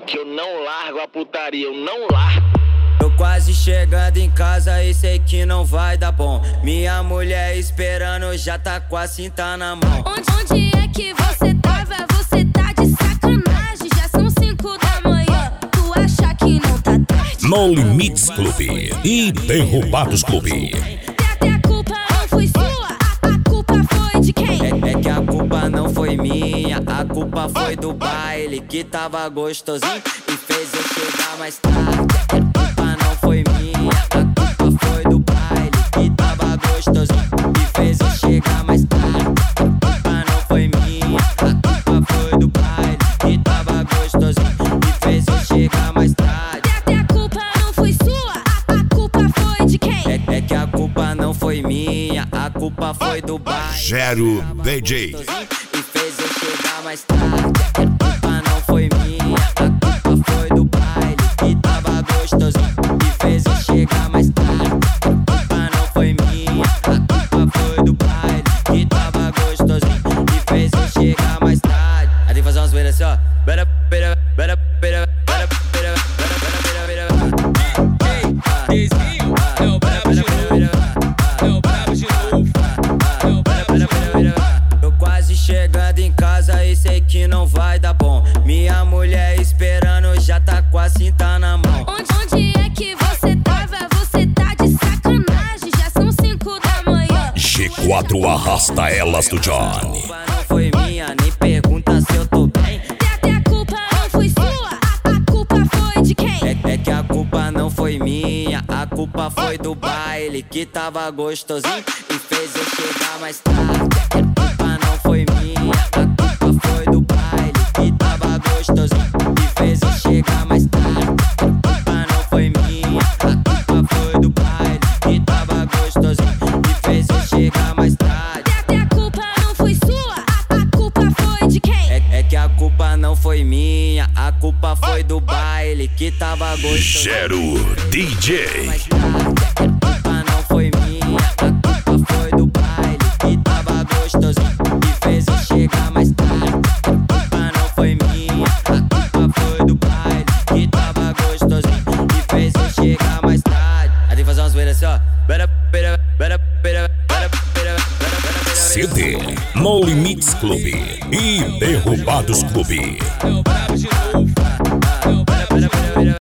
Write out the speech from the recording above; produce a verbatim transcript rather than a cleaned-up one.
que eu não largo a putaria, eu não largo. Tô quase chegando em casa e sei que não vai dar bom. Minha mulher esperando, já tá com a cinta na mão. Onde, onde é que você tava? Você tá de sacanagem. Já são cinco da manhã, tu acha que não tá tarde? No Limites Clube e Derrubados Clube. Até a culpa não foi sua, a, a culpa foi de quem? É, é que a culpa não foi minha, a culpa foi do baile que tava gostosinho e fez eu chegar mais tarde. A culpa não foi minha, a culpa foi do baile que tava gostosinho e fez eu chegar mais tarde. A culpa não foi minha, a culpa foi do baile que tava gostosinho e fez eu chegar mais tarde. Até a culpa não foi sua, a, a culpa foi de quem? É, é que a culpa não foi minha, a culpa foi do baile. Gero D J. E fez eu chegar mais tarde. A culpa não foi minha, a culpa foi do baile que tava gostosinho e fez eu chegar mais tarde. A culpa não foi minha, a culpa foi do baile que tava gostosinho e fez eu chegar mais tarde. Aí tem que fazer umas zoeiras assim, ó. Bera, bera, bera, bera, bera, bera, bera, bera, bera. Ei, Dezinho, é o brabo de novo. É o brabo de novo. É o brabo de novo. Tô quase chegando em casa e sei que não vai dar bom. Minha mulher esperando, já tá com a cinta na mão. Onde, onde é que você tava? Você tá de sacanagem. Já são cinco da manhã. G quatro arrasta elas do A Johnny. culpa não foi minha, nem pergunta se eu tô bem. Até a culpa não foi sua, a, a culpa foi de quem? É, é que a culpa não foi minha, a culpa foi do baile que tava gostosinho e fez eu chegar mais tarde. A culpa não foi minha, a culpa foi do baile que tava gostosinho e fez eu chegar mais tarde. A culpa não foi minha, a culpa foi do baile que tava gostosinho e fez eu chegar mais tarde. Até a culpa não foi sua, a, a culpa foi de quem? É, é que a culpa não foi minha, a culpa foi do baile que tava gostosinho. Gero D J. Mais tarde, a culpa não foi minha, a culpa foi do baile que tava gostosinho e fez eu chegar mais tarde. A culpa não foi minha, a culpa foi do baile que tava gostosinho e fez eu chegar mais tarde. Aí tem que fazer umas zoeiras assim, ó. Bera, bera, bera, bera, bera, bera, bera. C D No Limites Clube e Derrubados Clube. É o brabo de novo. É o brabo de novo.